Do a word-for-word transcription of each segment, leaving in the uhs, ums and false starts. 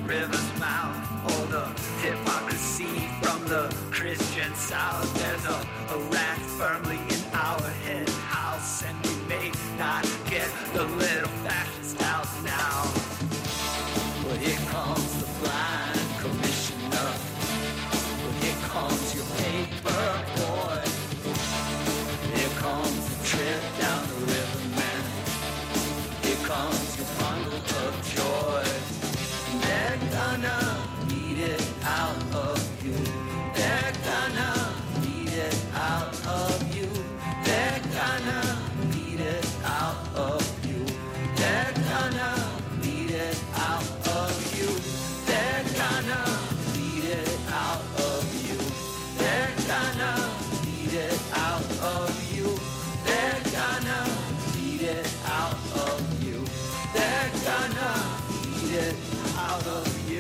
river's mouth, or the hypocrisy from the Christian South. There's a, a rat firmly in our head house, and we may not get the little fascist out now. But here comes the blind commissioner. But here comes your paper boy. Here comes the trip down the river, man. Here comes your bundle of joy. They're gonna beat it out of you. They're gonna beat it out of you. They're gonna beat it out of you. They're gonna beat it out of you. They're gonna beat it out of you. They're gonna beat it out of you. They're gonna beat it out of you. They're gonna beat it out of you.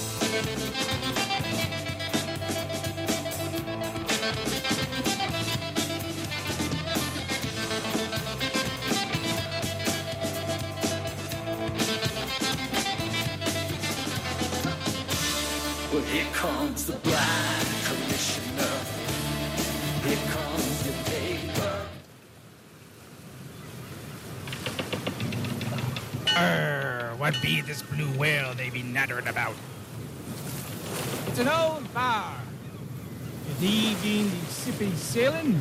Well, here comes the blind commissioner. Here comes your paper. Arr, what be this blue whale they be nattering about? It's an old bar. Ye been the sippy sailing?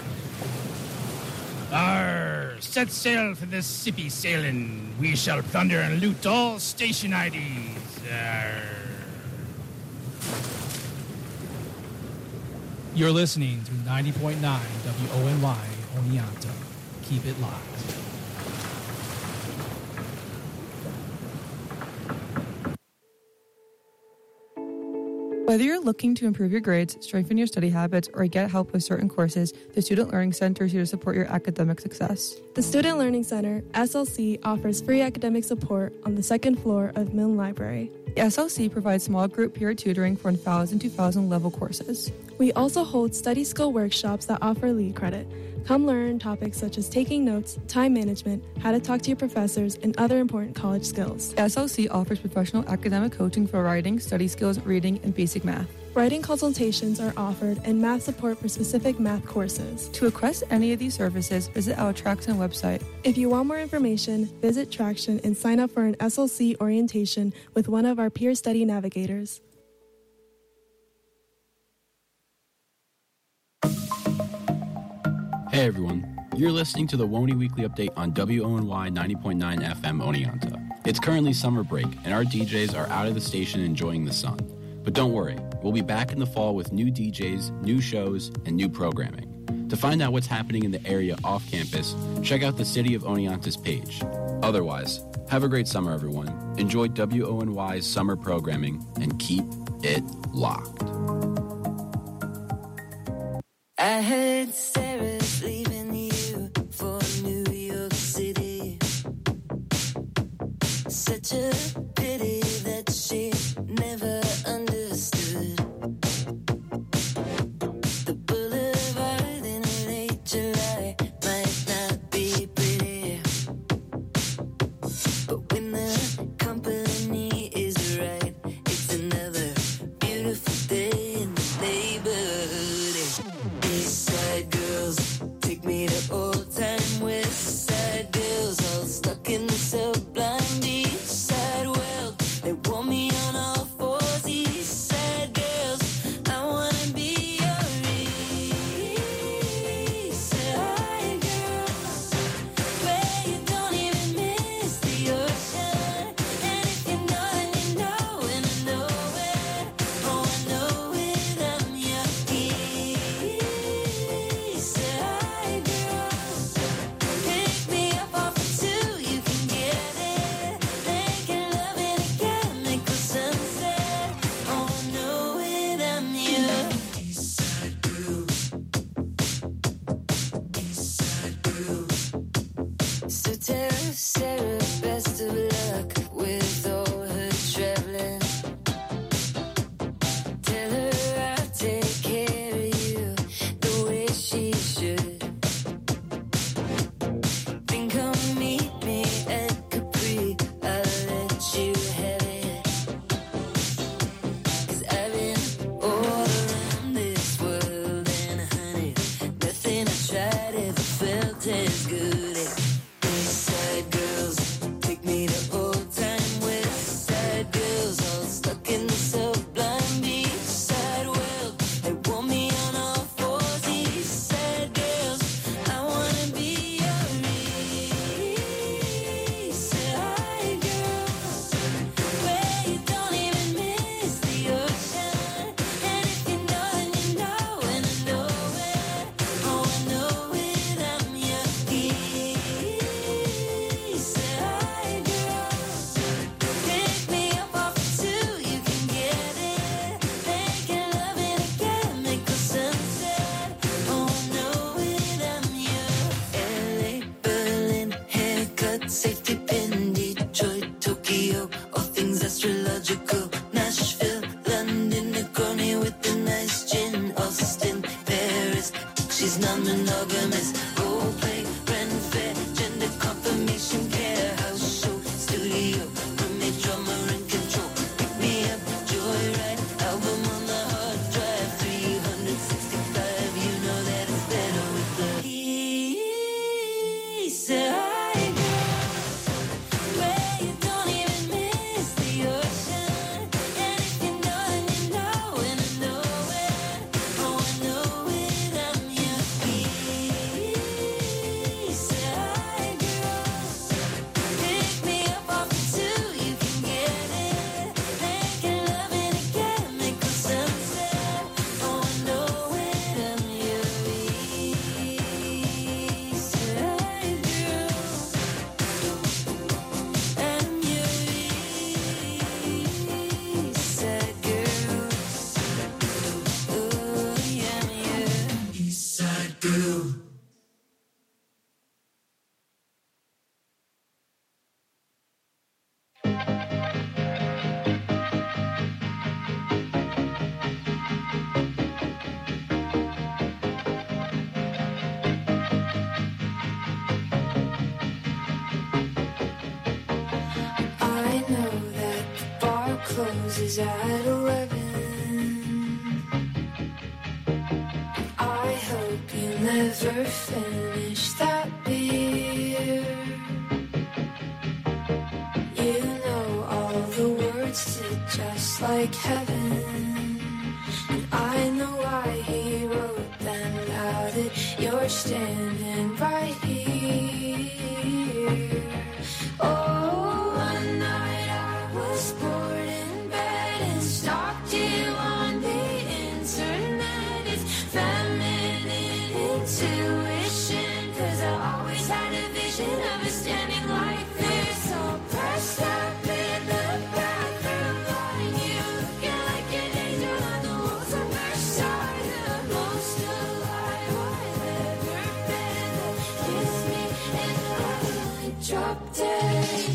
Arr, set sail for this sippy sailing. We shall plunder and loot all station I Ds. Arr. You're listening to ninety point nine W O N Y Oneonta. Keep it locked. Whether you're looking to improve your grades, strengthen your study habits, or get help with certain courses, the Student Learning Center is here to support your academic success. The Student Learning Center, S L C, offers free academic support on the second floor of Milne Library. The S L C provides small group peer tutoring for one thousand to two thousand level courses. We also hold study skill workshops that offer lead credit. Come learn topics such as taking notes, time management, how to talk to your professors, and other important college skills. The S L C offers professional academic coaching for writing, study skills, reading, and basic math. Writing consultations are offered and math support for specific math courses. To request any of these services, visit our Traction website. If you want more information, visit Traction and sign up for an S L C orientation with one of our peer study navigators. Hey everyone, you're listening to the Woney Weekly Update on W O N Y ninety point nine F M Oneonta. It's currently summer break, and our D Js are out of the station enjoying the sun. But don't worry, we'll be back in the fall with new D Js, new shows, and new programming. To find out what's happening in the area off campus, check out the City of Oneonta's page. Otherwise, have a great summer, everyone. Enjoy W O N Y's summer programming, and keep it locked. I heard Sarah's leaving you for New York City. Such a pity that she never understood the boulevard in late July might not be pretty, but when the company is right, it's another beautiful day in the neighborhood. East Side girls take me to old time West Side girls, all stuck in the sublime East Side world. They want me on all fours. East closes at eleven. I hope you never finish that beer. You know all the words to Just Like Heaven, and I know why he wrote them now that you're standing right here. Oh, one night I was bored in bed and stalked you on the internet. It's feminine intuition, 'cause I always had a vision of us standing like this, all pressed up in the bathroom line. You looking like an angel on the walls of Versailles, the most alive I've ever been. Kiss me and I drop dead.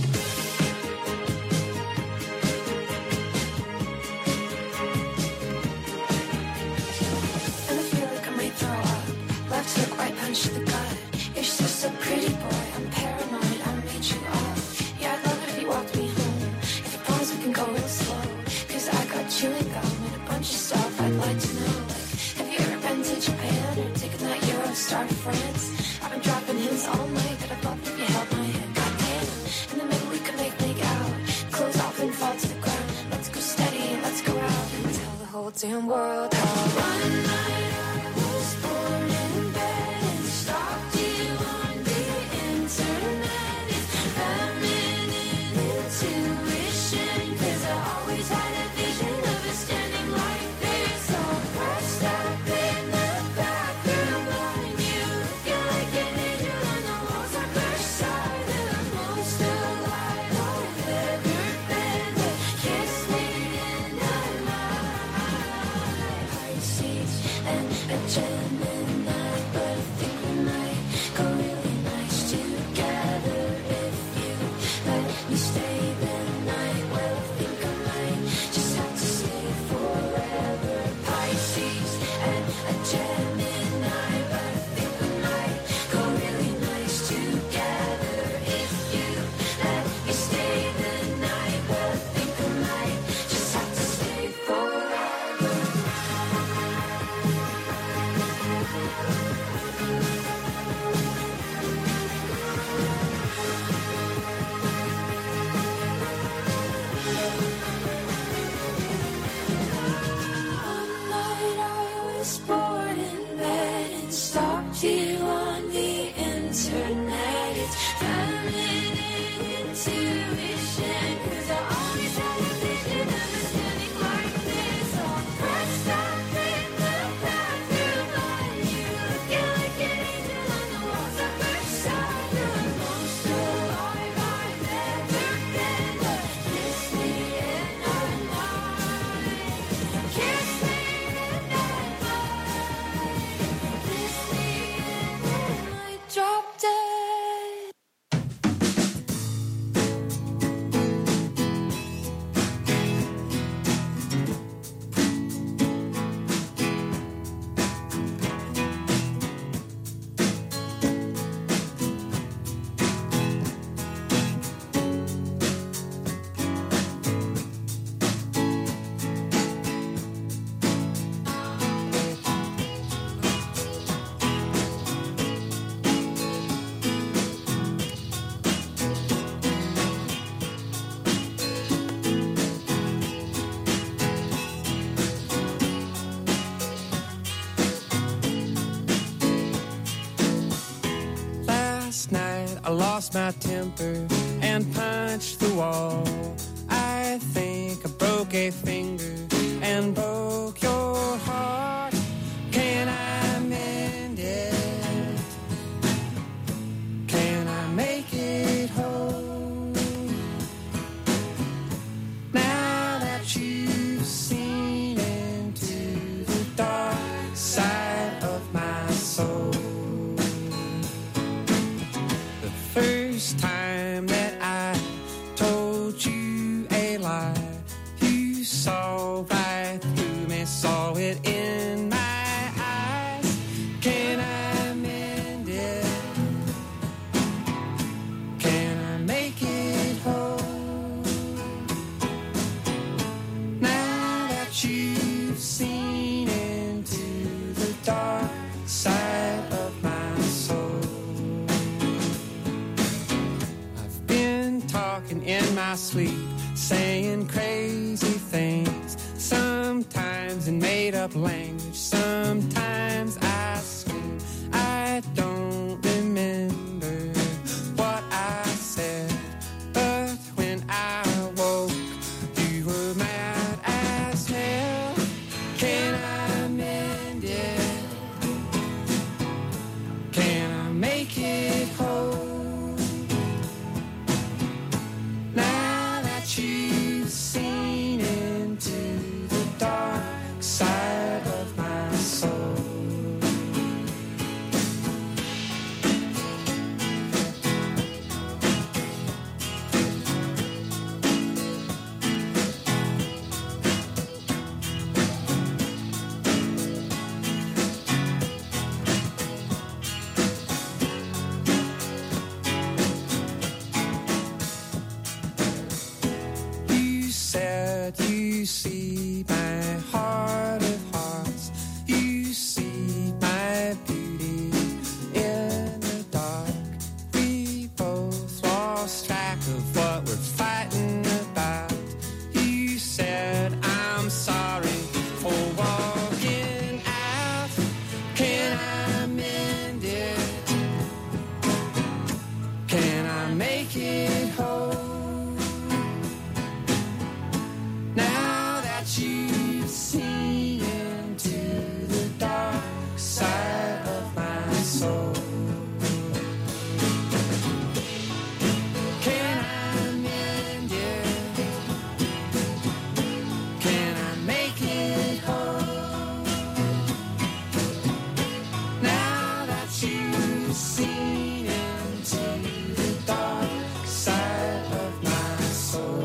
And I feel like I might throw up. Left hook, right punch to the gut. You're just so pretty, boy. I'm paranoid. I made you up. Yeah, I'd love it if you walked me home. If you promise we can go real slow, 'cause I got chewing gum and a bunch of stuff I'd like to know. Like, have you ever been to Japan or taken that Eurostar to France? I've been dropping hints all night that I'd love it if you held my hand. Goddamn, in the middle we could make make out. Close off and fall to the ground. Let's go steady and let's go out and tell the whole damn world how one night I was born in bed and stalked you on the internet. It's feminine intuition, 'cause I always had a vision of us standing like this, all pressed up in the bathroom line. You looking like an angel on the walls of Versailles, the most alive I've ever been. Kiss me and I might heart seats and a Gemini, but I think we might go really nice together if you let me stay the night. Well, I think I might just have to stay forever. Pisces and a Gemini, but I think we might go really nice together if you let me stay the night. Well, I think I might just have to stay forever. One night I was bored in bed and stalked you on the internet. It's feminine intuition, 'cause I always had a vision of us standing like this, all pressed up in the bathroom line. You looking like an angel on the walls of Versailles, the most alive I've ever been. Kiss me and I might. Kiss me and I might. Kiss me and I might drop dead. Last night I lost my temper and punched the wall. I think I broke a finger and broke your heart. Can I mend it? Can I make it whole? Now that you've seen into the dark side of my soul, the first time that I told you a lie, you saw right through me, saw it in my eyes. Can I mend it? Can I make it whole? about language. Sometimes I scream. I don't remember what I said, but when I woke, you were mad as hell. Can I mend it? Can I make it whole? Now that you've seen into the dark side of my soul. You said you see my heart of hearts. You see my beauty in the dark. We both lost track of what we're fighting about. You said I'm sorry for walking out. Can I mend it? Can I make it whole? Now that you've seen into the dark side of my soul. Can I mend it? Can I make it whole? Now that you've seen into the dark side of my soul.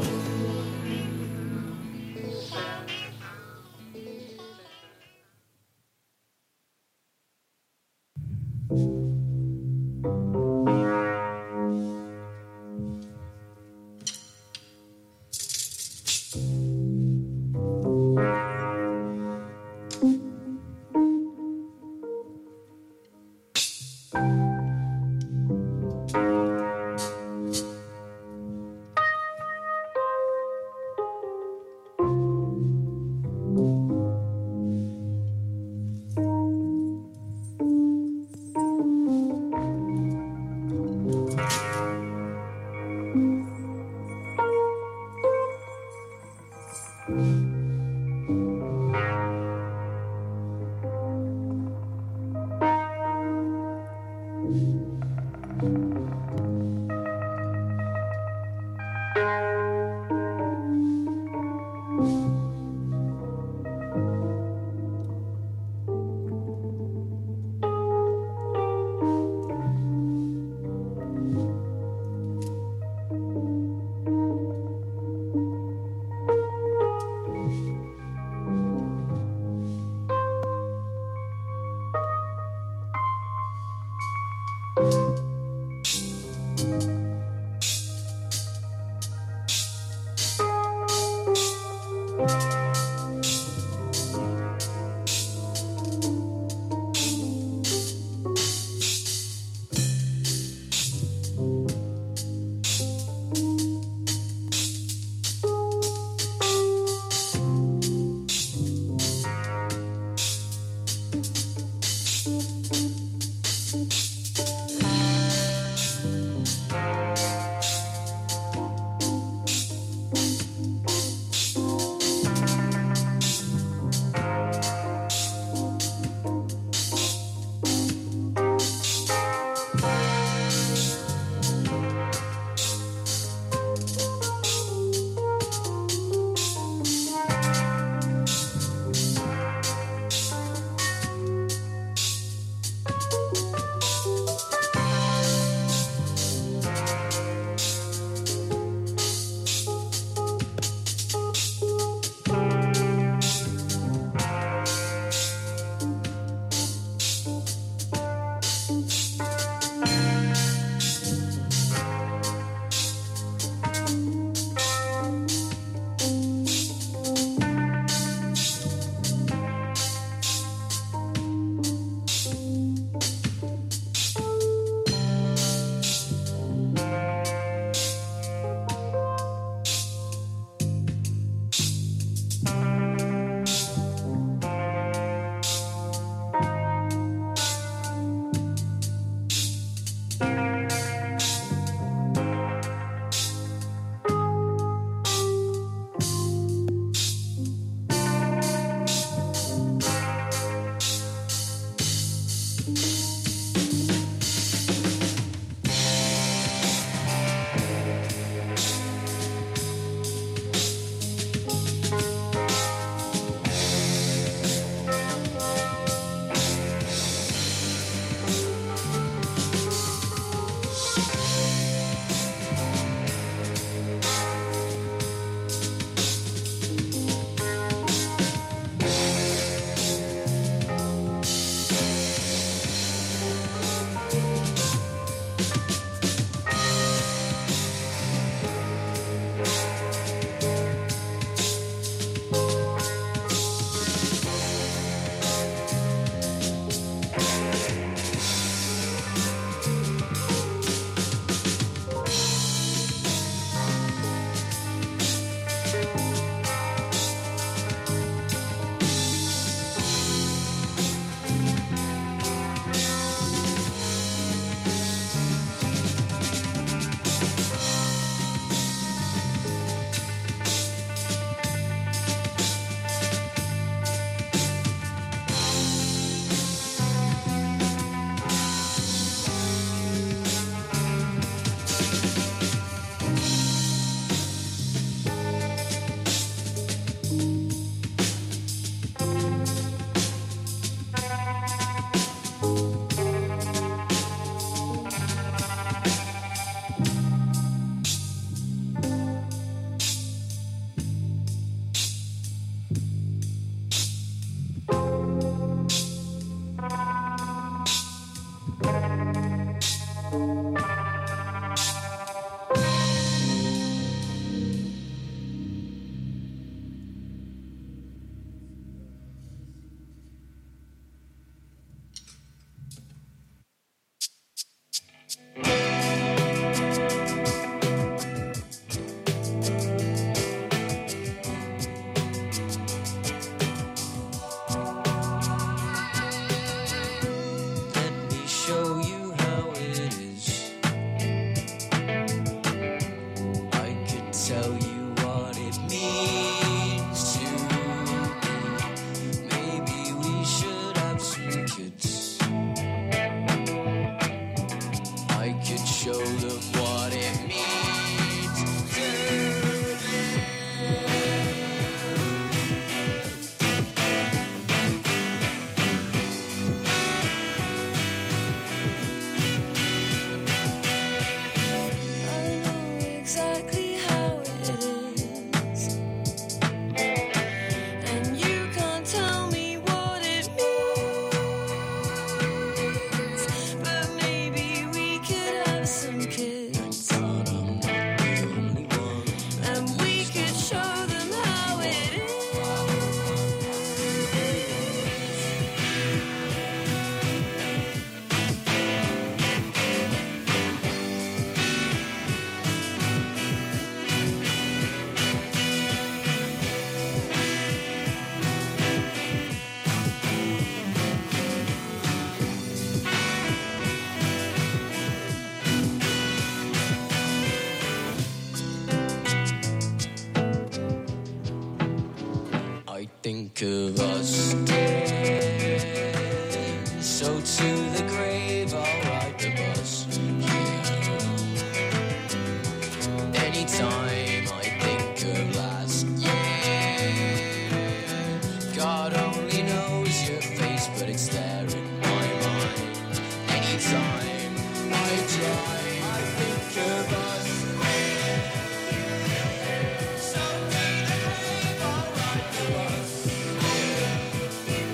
think of us dead. So to the grave I'll ride the bus. Yeah. Anytime I think of last year, God only knows your face, but it's there in my mind. Anytime I drive, I think of us. So to the grave I'll ride the bus.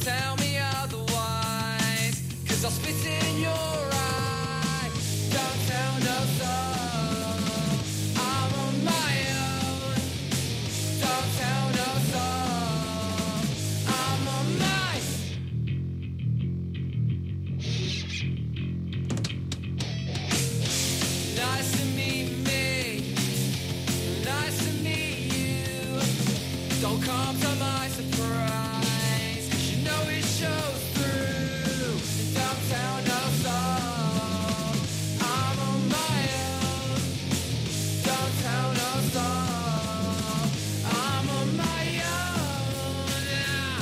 tell me otherwise, 'cause I'll spit in your eye. Don't tell no soul, I'm on my own. Don't tell no soul, I'm on my own. Nice to meet me, nice to meet you. Don't come to my surprise, 'cause you know it shows through. Don't tell no soul, I'm on my own. Don't tell no soul, I'm on my own. Yeah.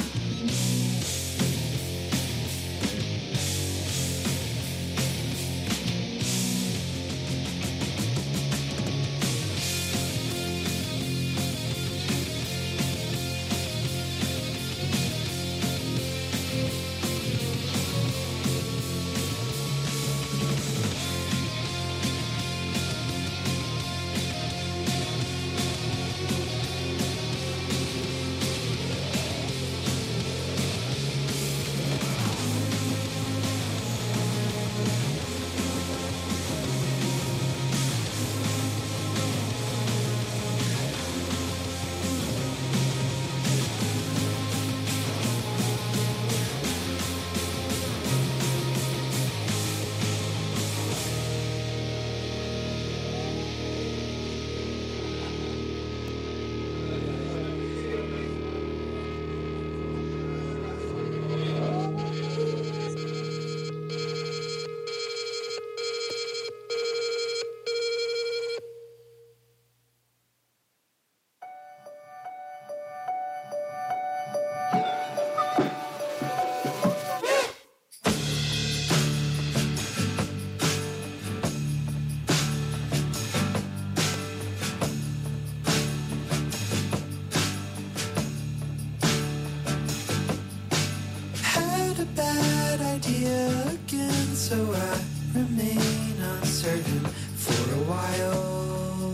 Had a bad idea again, so I remain uncertain for a while.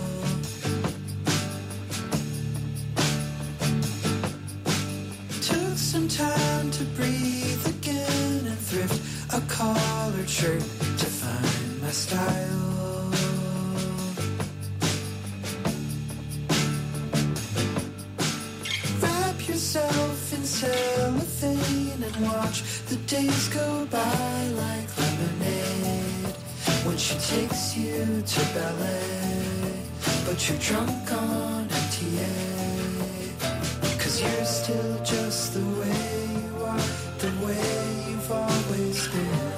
Took some time to breathe again and thrift a collared shirt to find my style. Wrap yourself in cellophane and watch the days go by like lemonade. When she takes you to ballet, but you're drunk on M T A, 'cause you're still just the way you are, the way you've always been.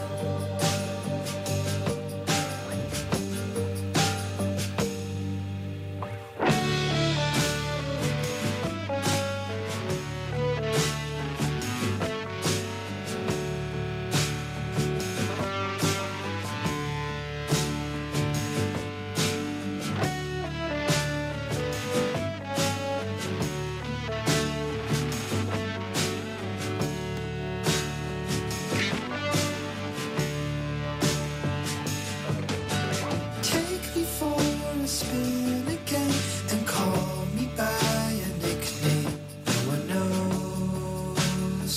Take me for a spin again and call me by a nickname no one knows.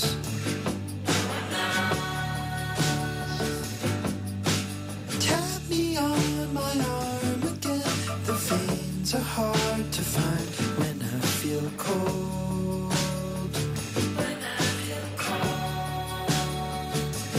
Tap me on my arm again. The veins are hard to find when I feel cold. When I feel cold.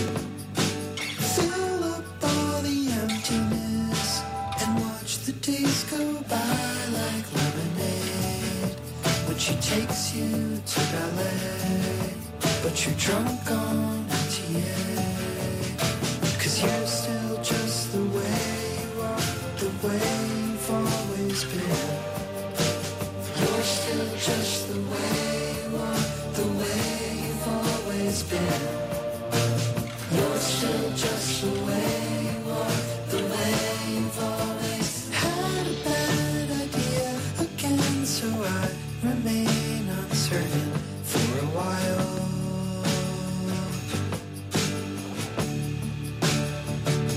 Fill up all the emptiness and watch the days go by like lemonade. When she takes you to ballet, but you're drunk on M T A, 'cause you're still just the way you are, the way you've always been. You're still just the way you are, the way you've always been. You're still just the way you are, the way you've always had a bad idea again, so I remain uncertain for a while.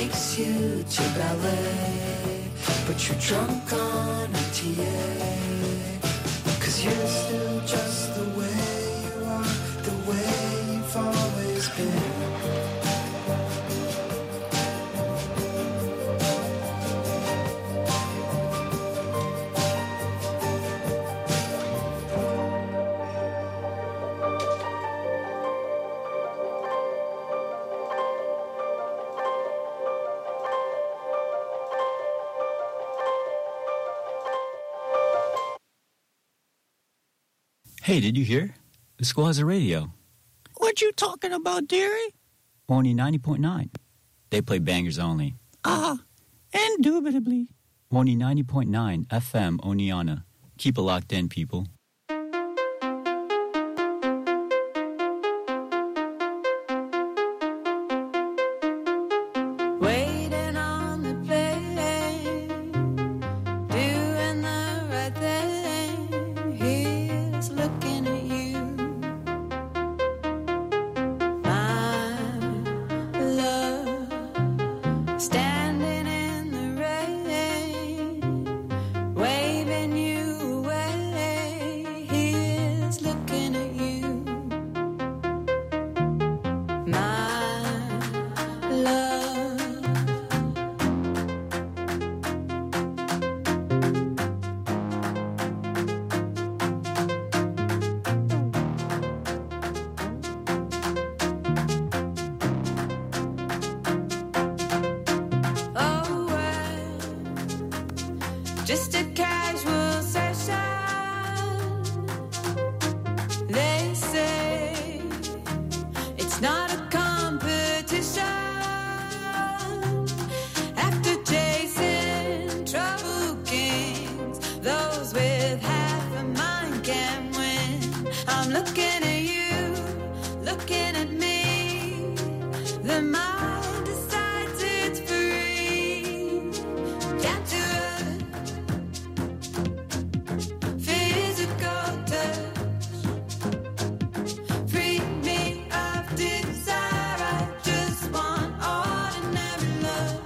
takes you to ballet, but you're drunk on a T A. Cause you're still just the way you are, the way you've always been. Hey, did you hear? The school has a radio. What you talking about, dearie? Only ninety point nine. They play bangers only. Ah, indubitably. Only ninety point nine F M Oneonta. Keep it locked in, people. Waiting on the plane, doing the right thing. He's looking at you, my love. Standing in the rain, waving you away. He's looking at you, my love. Oh, well, just a casual session. They say it's not a competition. After chasing trouble kings, those with half a mind can win. I'm looking at you, looking at me. The mind decides it's free. Down to earth, physical touch. Free me of desire. I just want ordinary love.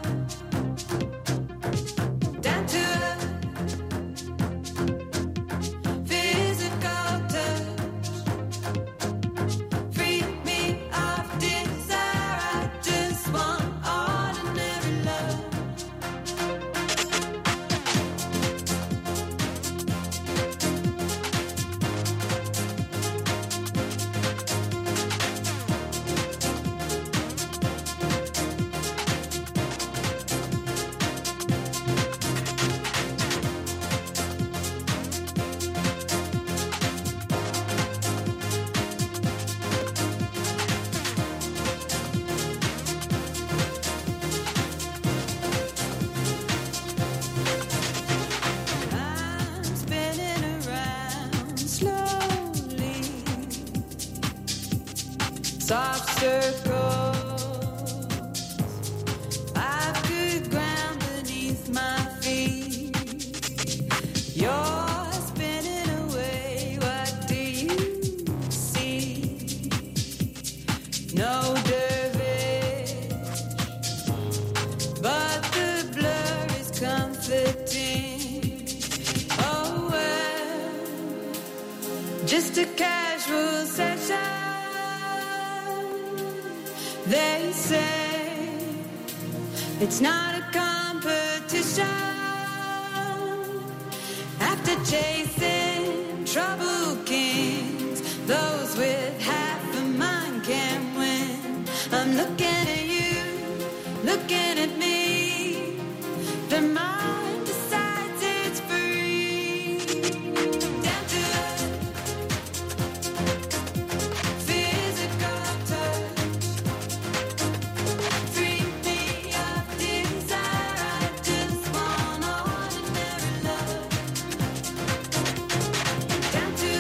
Down to earth, physical touch. Free me of desire. I just want ordinary love. I'm spinning around slowly. Soft circles. I've good ground beneath my feet. You're spinning away. What do you see? No dervish, but the blur is comforting. Oh well, just a casual session. They say it's not a competition. After chasing trouble kings, those with half a mind can win. I'm looking at you, looking at me. The mind decides it's free. Down to earth, physical touch. Free me of desire. I just want ordinary love. Down to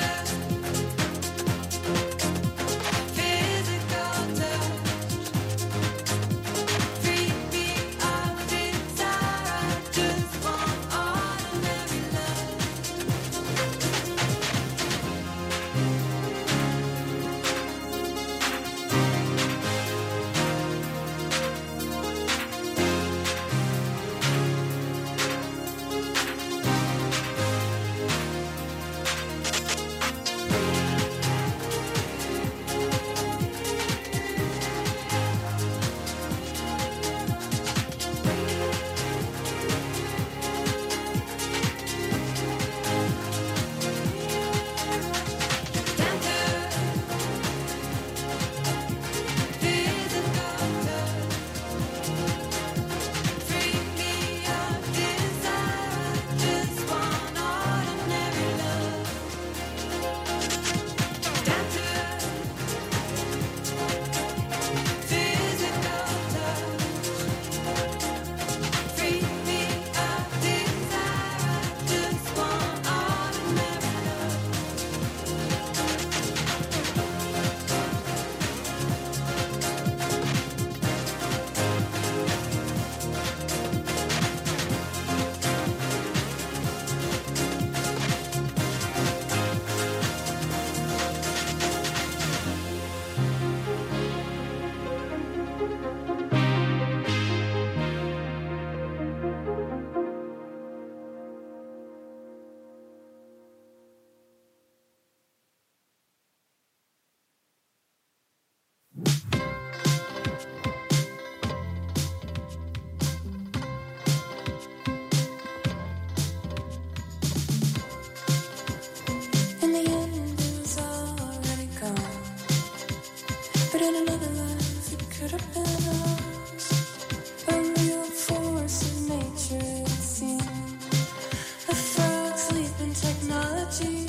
technology.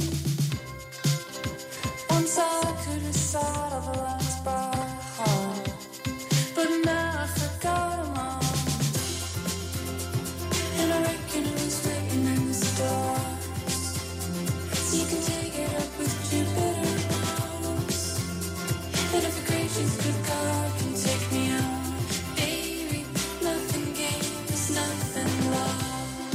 Once I could recite all the lines by heart, but now I forgot them all. And I reckon it was written in the stars. So you can take it up with Jupiter and Mars. And if a gracious good God can take me out, baby, nothing gained is nothing lost.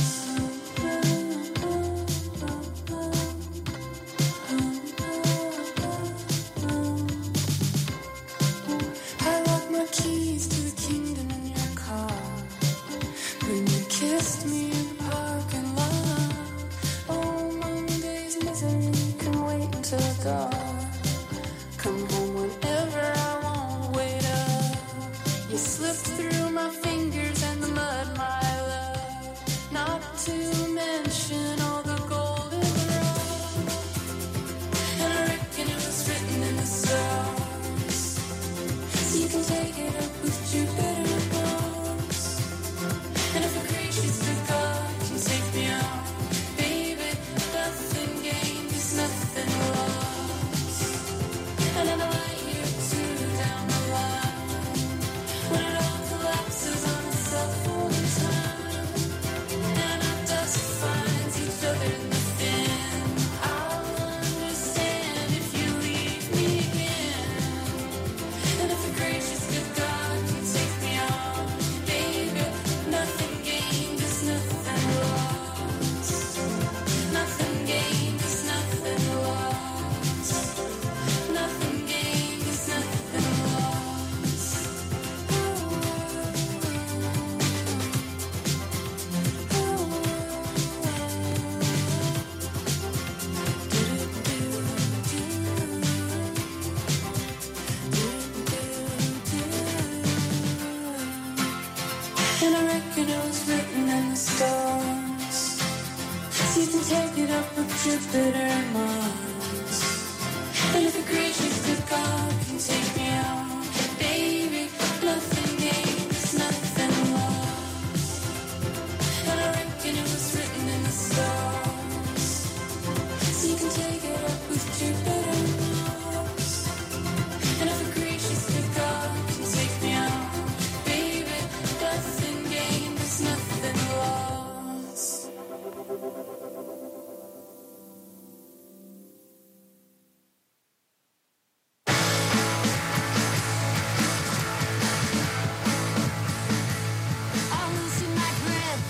I locked my keys to the kingdom in your car when you kissed me in the parking lot. Oh, Monday's misery can wait until dark. Come home whenever I want, wait up. You slipped through my fingers and the mud, my love. Not to mention all the golden rose. And I reckon it was written in the stars. So you can take it up with Jupiter and Mars. And if a gracious good God can take me out, baby, nothing gained is nothing lost. And then I lie here too down the line when it all collapses on itself all the time. And our dust finds each other in the fin. I'll understand if you leave me again. And if a gracious good God can take me out, baby, nothing gained is nothing lost. Nothing gained is nothing lost. Nothing gained is nothing lost. And I reckon it was written in the stars. So you can take it up with Jupiter and Mars. And if a gracious good God can take me out, baby, nothing gained is nothing lost. And I reckon it was written in the stars. So you can take it up with Jupiter and Mars. And if a gracious good God can take me out, baby, nothing gained is nothing lost. I'll loosen my grip.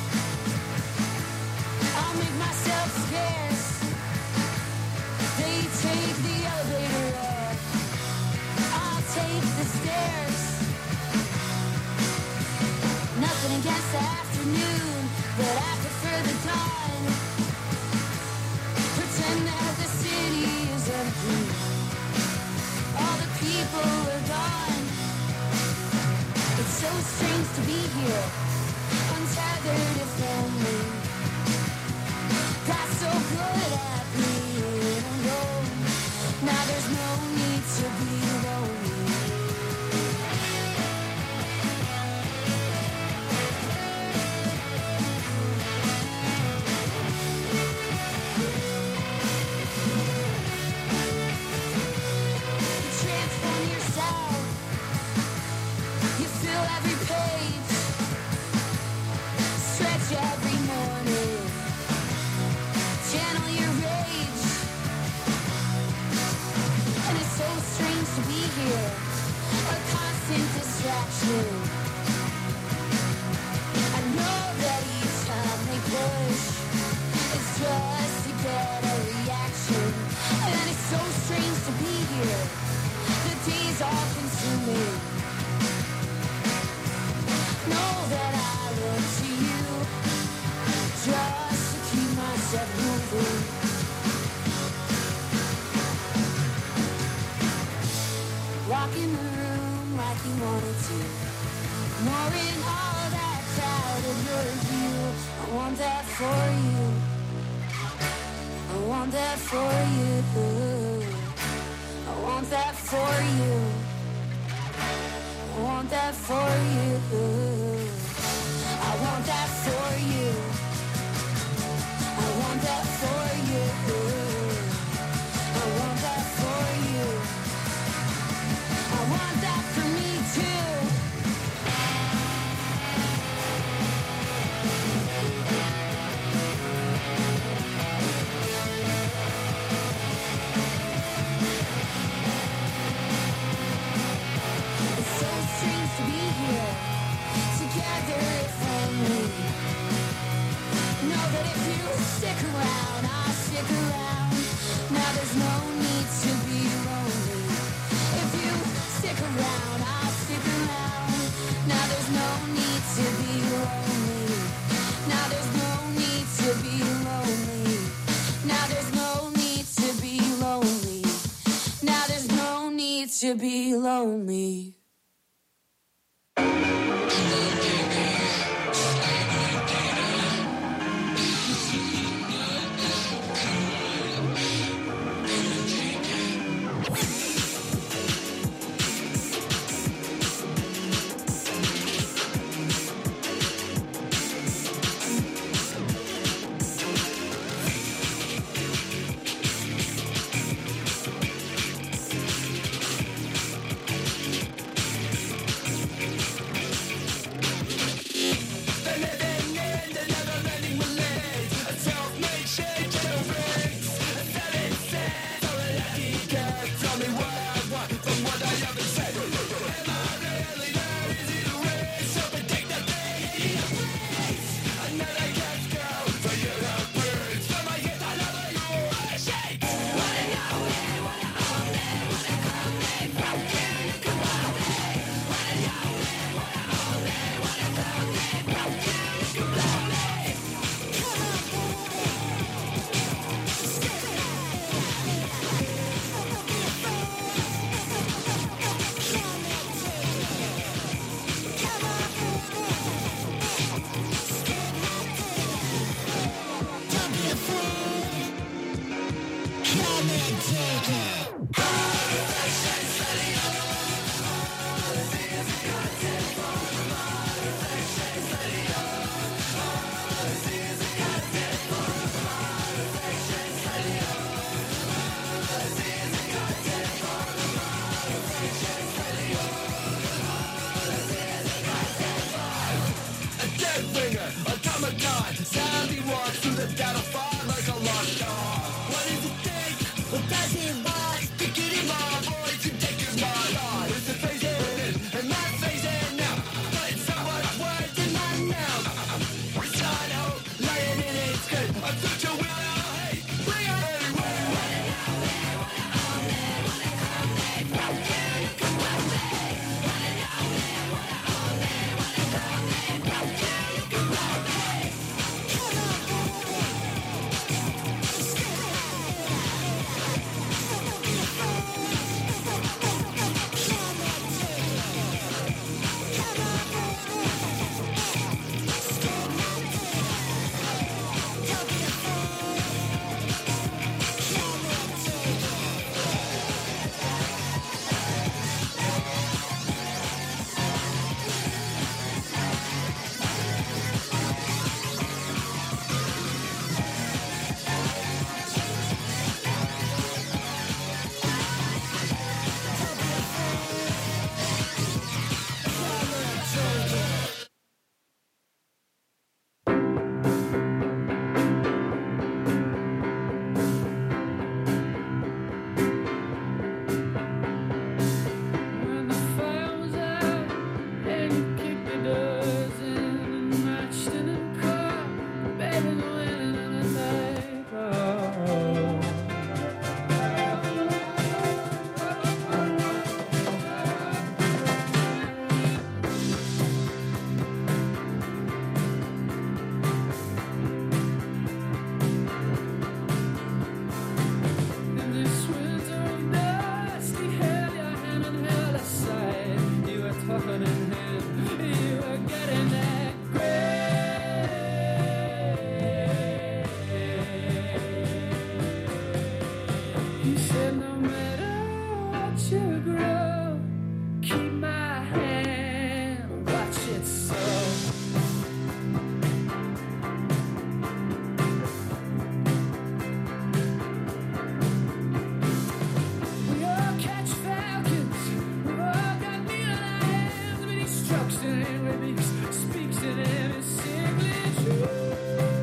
I'll make myself scarce. They take the elevator up. I'll take the stairs. Nothing against the afternoon, but I prefer the dawn. Pretend that the city is empty. All the people are gone. It's so strange to be here, untethered if only. Got so good at being alone. Now there's no need to be lonely. Transform yourself. You fill every page. Stretch every morning. Channel your rage. And it's so strange to be here. A constant distraction. I know that each time they push, it's just to get a reaction. And it's so strange to be here. The days are consuming. Know that I look to you just to keep myself moving. Walk in the room like you wanted to. Ignoring all that crowded your view. I want that for you. I want that for you. I want that for you. I want that for you. I want that for you. I want that for you. stick around. Now there's no need to be lonely. If you stick around, I'll stick around. Now there's no need to be lonely. Now there's no need to be lonely. Now there's no need to be lonely. Now there's no need to be lonely.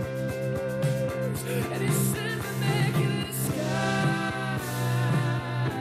And he said the naked sky.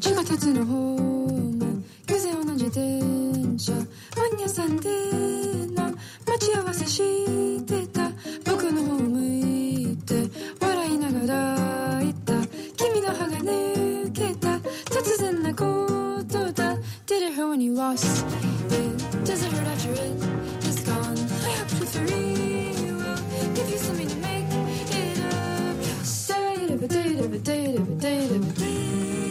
地下鉄のホーム偶然同じ電車本屋さんでの待ち合わせしてた僕の方向いて笑いながら言った君の歯が抜けた突然なことだ Did it hurt when you lost it? Does it hurt after it is gone? I hope you for real give you something to make it up Day to day to day to day to day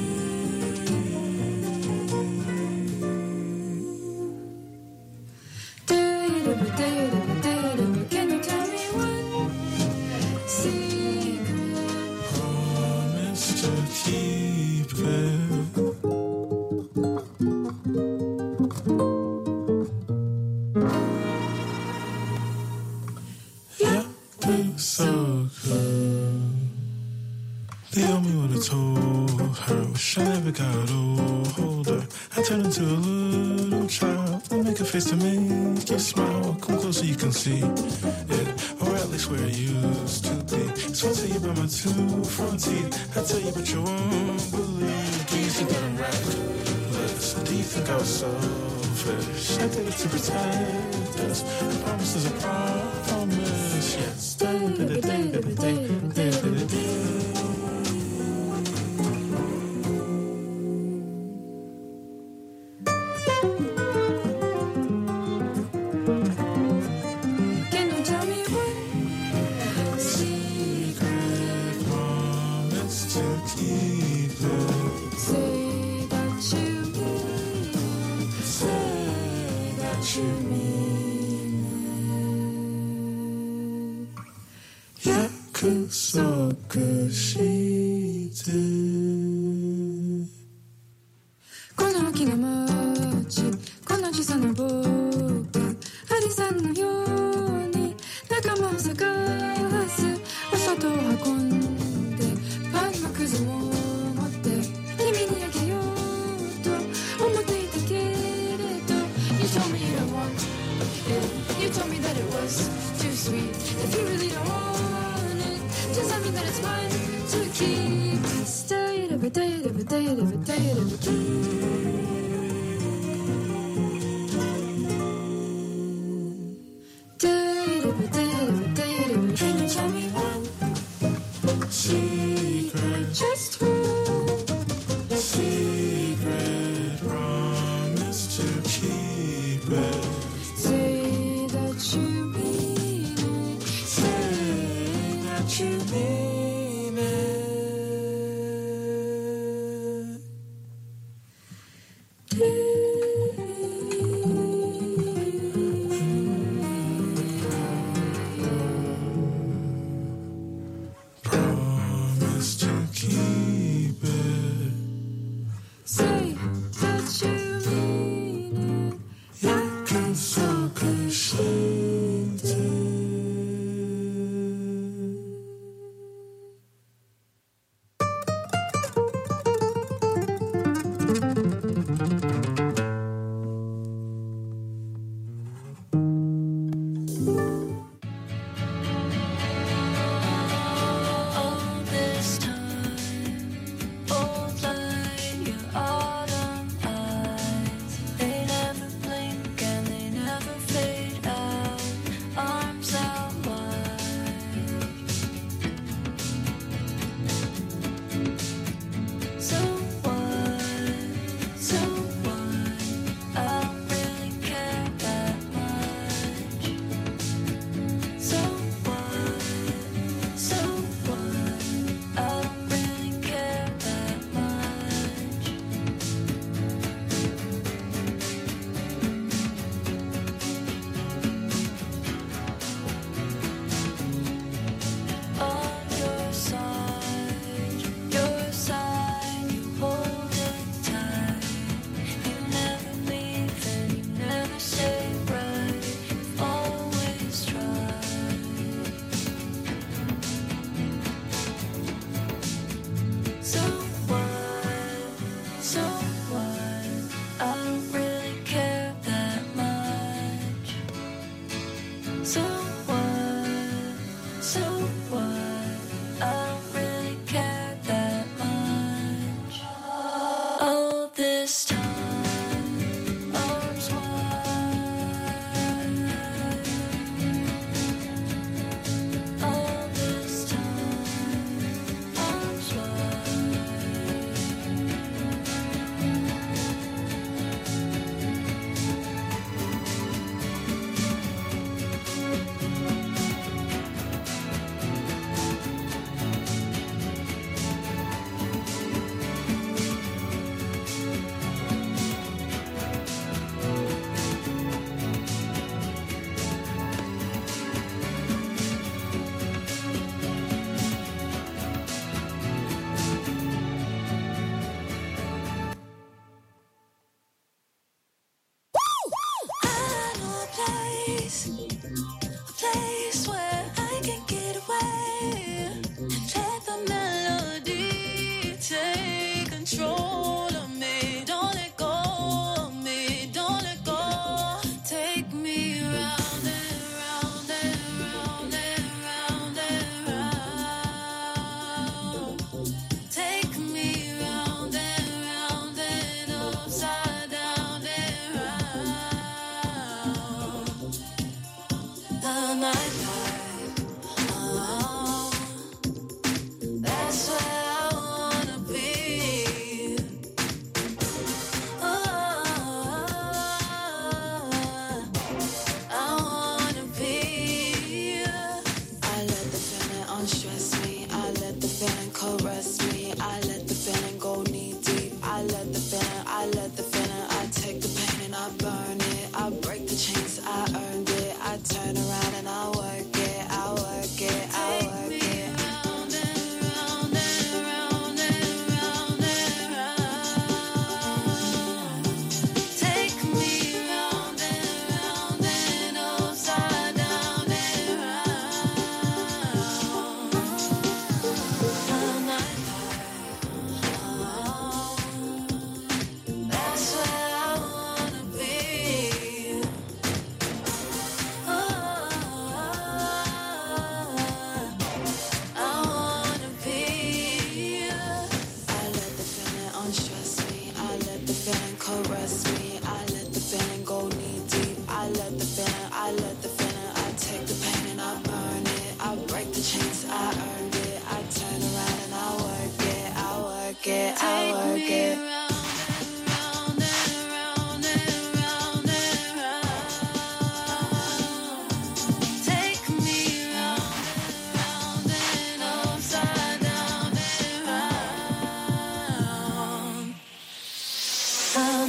Can you tell me one secret? Promise to keep it. Yeah, it's so good. The only one I told her wish I never got older. I turned into a little child and make a face to make you smile. Come closer, you can see it, or at least where it used to be. So I tell you about my two front teeth. I tell you, but you won't believe. Do you think that I'm reckless? Do you think I was selfish? I did it to protect us. A promise is a promise. Yes. Day, day, day, day, day, day, day.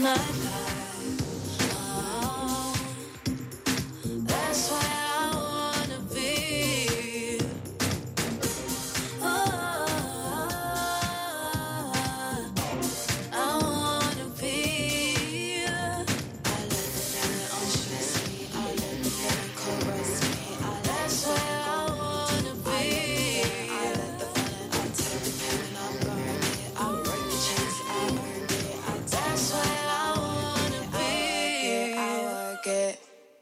my life. Oh, that's why I wanna be. Oh, I wanna be. I let the feeling undress me. I let the feeling caress me. I that's why I wanna be. I let the feeling, I take the pain, I burn it. I break the chains, I earn it. I that's why I wanna be. I work it.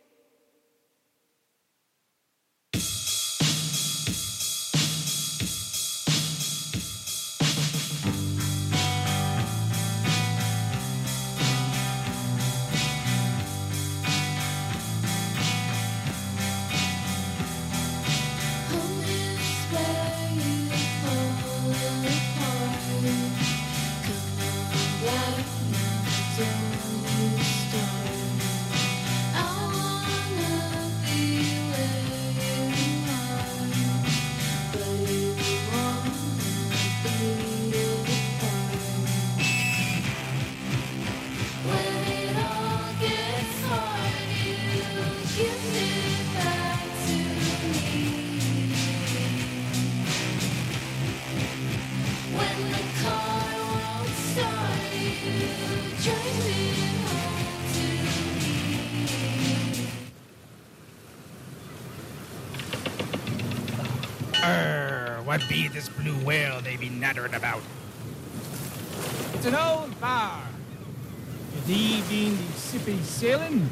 Arr, what be this blue whale they be nattering about? It's an old bar. Good evening, the sippy sailing.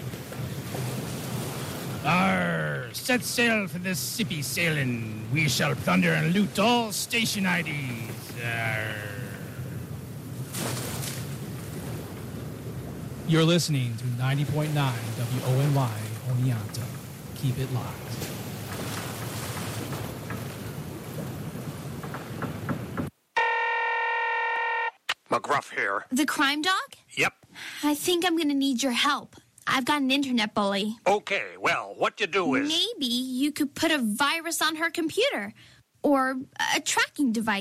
Arr, set sail for this sippy sailing. We shall plunder and loot all station I Ds. Arr. You're listening to ninety point nine W O N Y Oneonta. Keep it locked. McGruff here. The crime dog? Yep. I think I'm going to need your help. I've got an internet bully. Okay, well, what you do is... Maybe you could put a virus on her computer. Or a tracking device.